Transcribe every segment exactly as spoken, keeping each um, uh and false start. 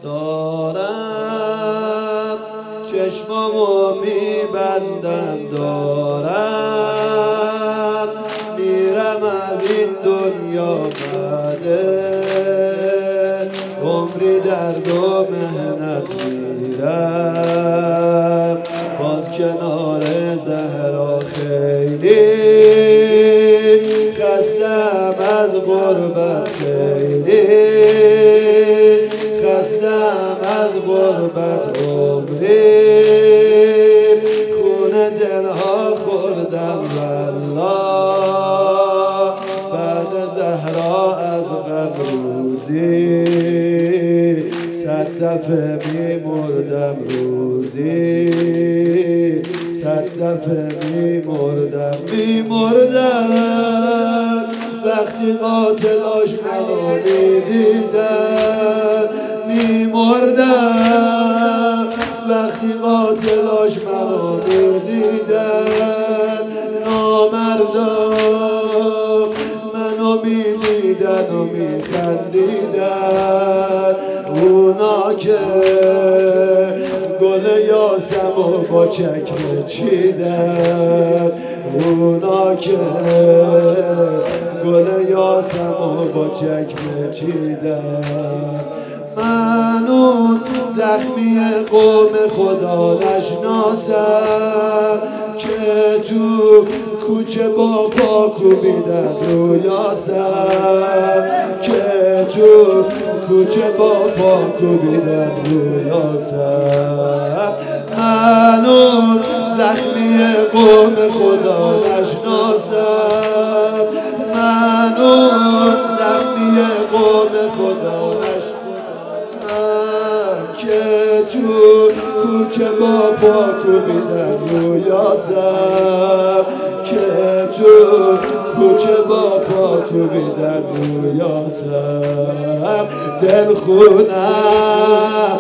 دارم چشمامو میبندم دارم میرم از این دنیا بعده عمری درد و مهنت میرم باز کنار زهرا خیلی خستم از غربت خیلی خستم از غربت عمری خون دلها خوردم والله بعد زهرا از غم روزی صد دفعه میمردم روزی صد دفعه میمردم میمردم وقتی قاتلاش منو میدیدن میمردم وقتی قاتلاش منو میدیدن نامردم منو میدیدن و میخندیدن اونا که گل یاسم و با چکمه چیدن اونا که گل یاسم و با چکمه چیدن من اون زخمی قوم خدا نشناسم که تو کوچه با پا کوبیدن رو یاسم که تو کوچه با پا کوبیدن رو یاسم من اون زخمی قوم خدا نشناسم من اون زخمی قوم خدا نشناسم که تو کوچه با پا کوبیدن رو یاسم که تو کوچه با پا کوبیدن رو یاسم دل خونم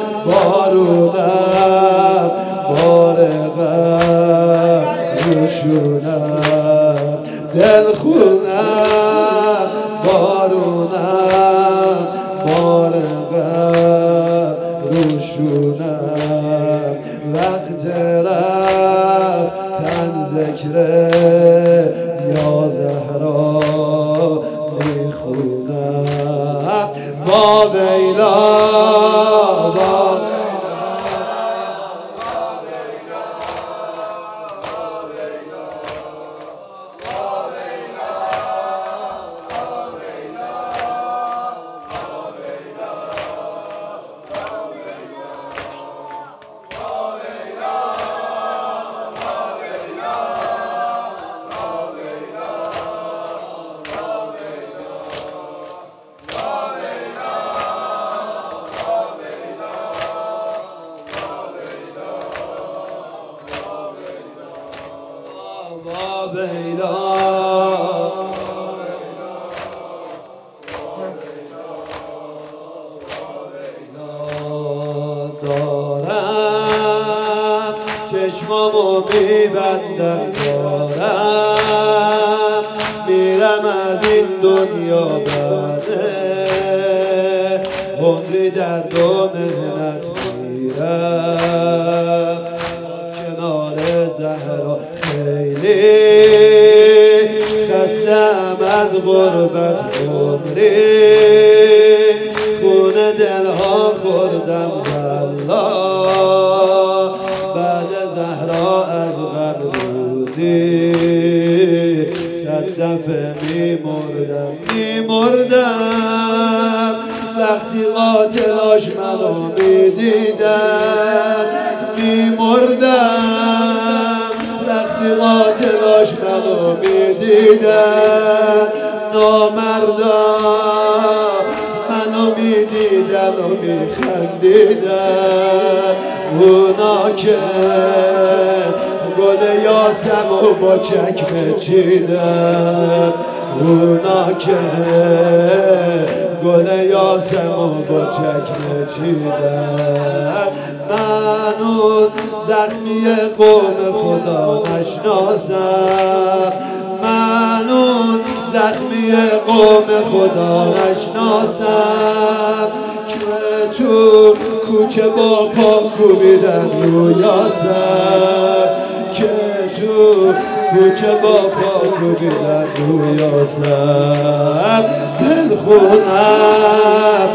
بارونم بارقم روشونم دل خونم بارونم بارقم روشونم وقت رفتن ذکره یا زهرا میخونم با ویلا با بیلا دارم چشمامو میبندم دارم میرم از این دنیا بعده عمری درد و مهنت میرم کنار زهرا خیلی خستم از غربت عمری خون دلها خوردم والله بعد زهرا از غم روزی صد دفعه میمردم میمردم وقتی قاتلاش منو میدیدن میمردم وقتی قاتلاش منو میدیدن نامردم منو میدیدن و میخندیدن اونا که گل یاسم و با چکمه چیدن اونا که گل یاسم و با چکمه چیدن من اون زخمی قوم خدا نشناسم من اون زخمی قوم خدا نشناسم که تو کوچه با پا کوبیدن رو یاسر، که تو کوچه با پا کوبیدن رو یاسر. دل خونم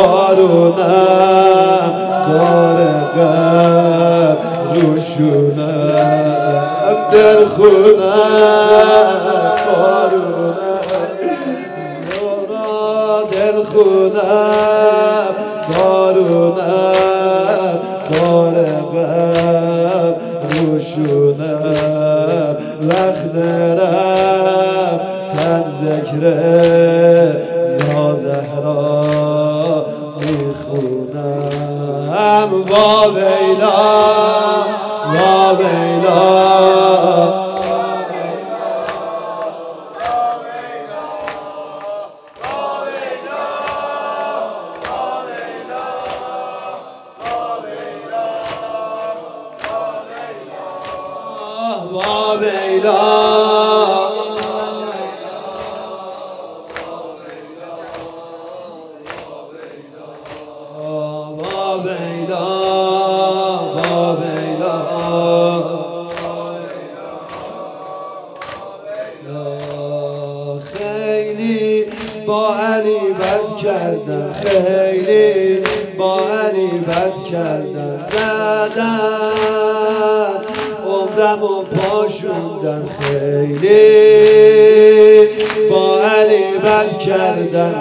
بارونم داره غم روشونم، دل خونم بارونم دل خونم بارونم داره غم روشونم. وقت نرم تن ذکره یا زهرا میخونم. وا ویلا وا ویلا وا ویلا خیلی با علی بد کردم، خیلی با علی بد کردم، زدن عمرم و پاشوندن. خیلی با علی بد کردن،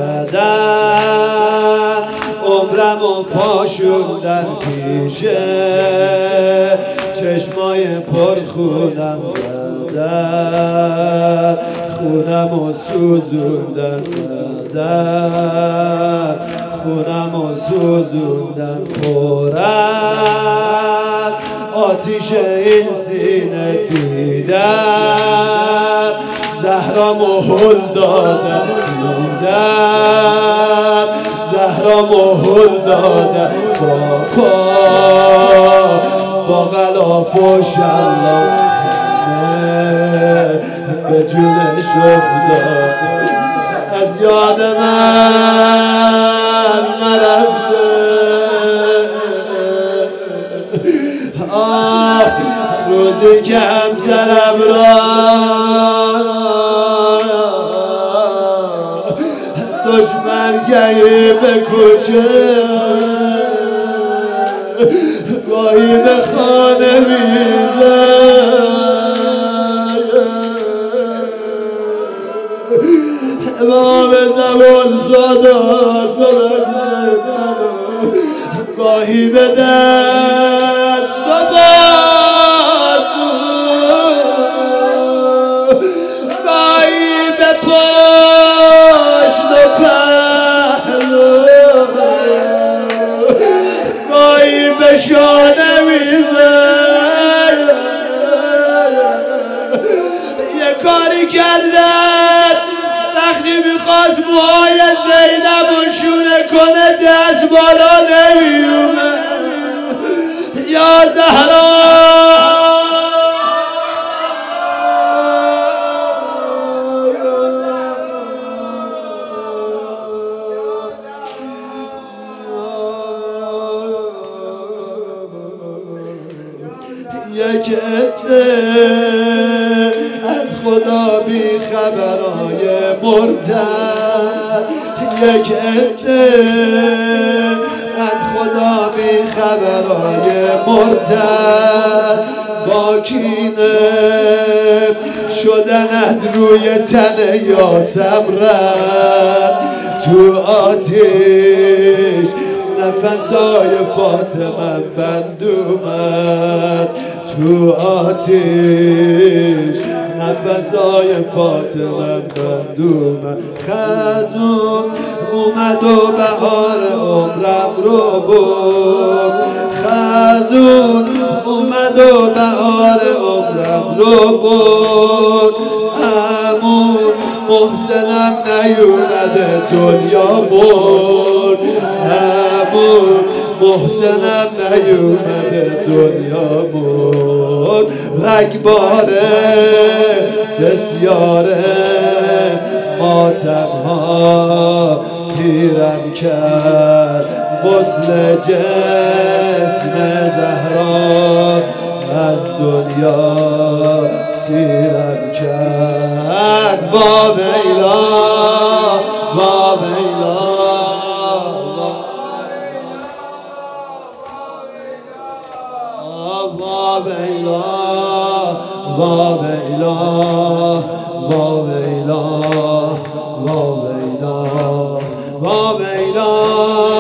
زدن عمرم و پاشوندن. پیشه چشمای پرخونم زدن، خونم و سوزوندن، زدن خونم و سوزوندن. پرد آتیش این سینه دیدم، زهرامو هل دادم دیدم، زهرامو هل دادم. با پا با غلاف و شلاق به جونش افتاد، از یاد من نرفته. آه روزی که همسرم را دشمن گیری به کوچه، گاهی به خانه میزد، امام زمان صادق گاهی به دست و بازو، گاهی به پشت و پهلو، گاهی به شانه میزد. یه کاری کردن وقتی میخواست موهای زینب و شونه کنه دست بالا نمیومد. یا زهرا یک عده از خدا بی خبرای مرتد، یک عده از خدا بی خبرای مرتد، با کینه شدن از روی تن یاسم رد تو آتیش. نفسای فاطمه بند اومد تو آتیش، نفسای فاطمه بند اومد. خزون اومد و بهار عمرم رو برد، خزون اومد و بهار عمرم رو برد. همون محسنم نیومده دنیا برد، همون محسنم نیومده دنیا برد. رگباره بسیاره ماتمها پیرم کرد غسل جسم زهرا از دنیا سیرم کرد. با بیلا با بیلا با بیلا با بیلا با بیلا با بیلا با بیلا